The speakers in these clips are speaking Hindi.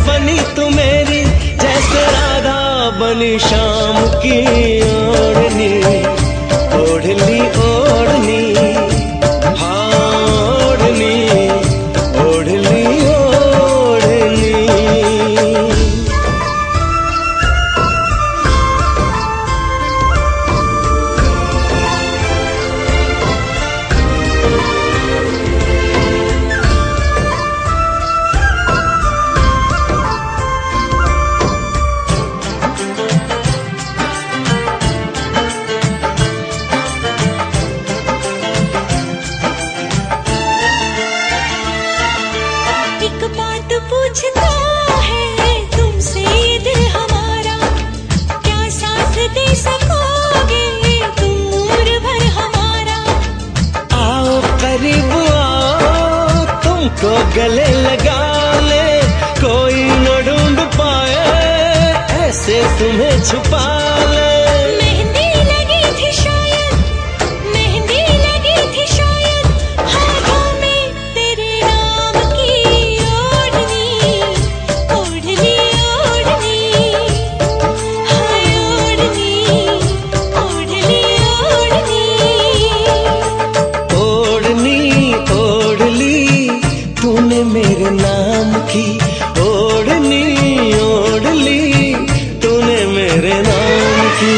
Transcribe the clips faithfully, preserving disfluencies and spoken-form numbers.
बनी तू मेरी, जैसे राधा बनी शाम की ओढ़नी। ओढ़ली ओढ़नी, हाँ ओढ़नी, ओढ़ली ओढ़नी। पूछता है तुमसे ये दिल हमारा, क्या साथ दे सकोगे तुम उम्र भर हमारा। आओ करीब आओ, तुमको गले लगा ले, कोई न ढूंढ पाए ऐसे तुम्हें छुपा ले। मेहंदी लगी थी शायद, मेहंदी लगी थी शायद, हाथों में तेरे नाम की ओढ़नी। ओढ़नी ओढ़नी, हाय ओढ़नी, ओढ़नी ओढ़नी। ओढ़नी ओढ़ली तूने मेरे नाम की, ओढ़नी ओढ़ली तूने मेरे नाम की।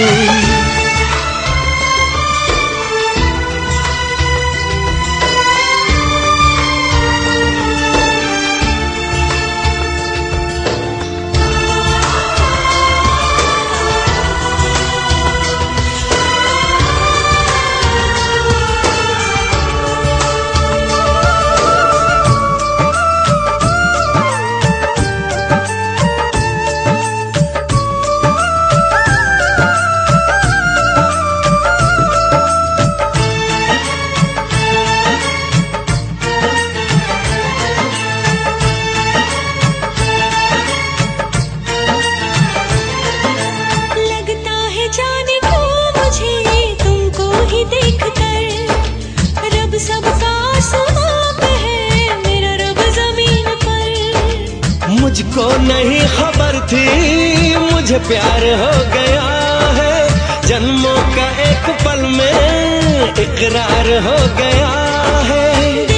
मुझको नहीं खबर थी मुझे प्यार हो गया है, जन्मों का एक पल में इकरार हो गया है।